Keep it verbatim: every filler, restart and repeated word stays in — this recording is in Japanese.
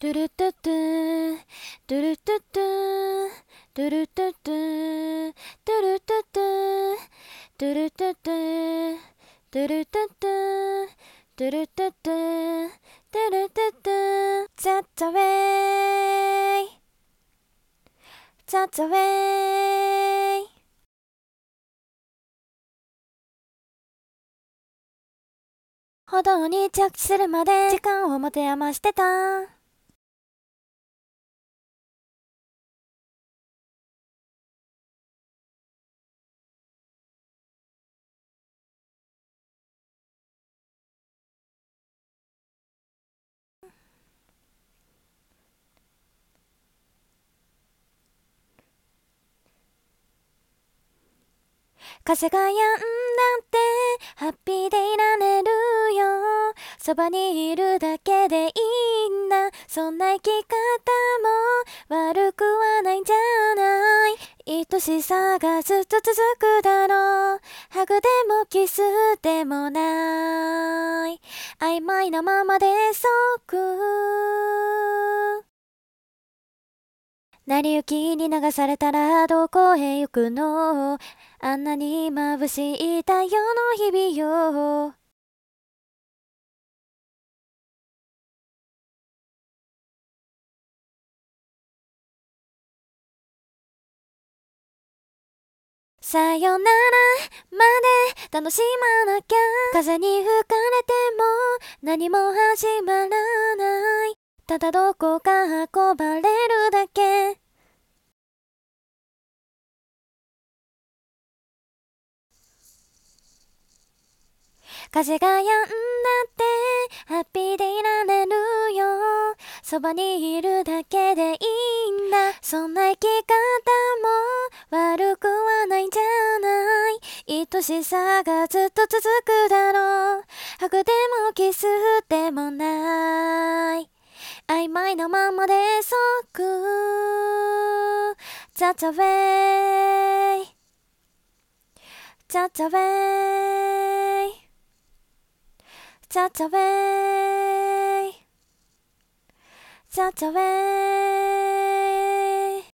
トゥルトゥトゥトゥルトゥトゥトゥルトゥトゥトゥルトゥトゥトゥルトゥトゥトゥルトゥトゥトゥルトゥトゥトゥルトゥトゥ That's the way That's the way 歩道に着地するまで時間を持て余してた。風が止んだってハッピーでいられるよ。そばにいるだけでいいんだ。そんな生き方も悪くはないんじゃない。愛しさがずっと続くだろう。ハグでもキスでもない曖昧なままで即成り行きに流されたらどこへ行くの。あんなに眩しい太陽の日々よ。さよならまで楽しまなきゃ。風に吹かれても何も始まらない。ただどこか運ばれるだけ。風が止んだってハッピーでいられるよ。そばにいるだけでいいんだ。そんな生き方も悪くはないんじゃない。愛しさがずっと続くだろう。ハグでもキスでもない曖昧なままで即 That's the way That's the way That's the way That's the way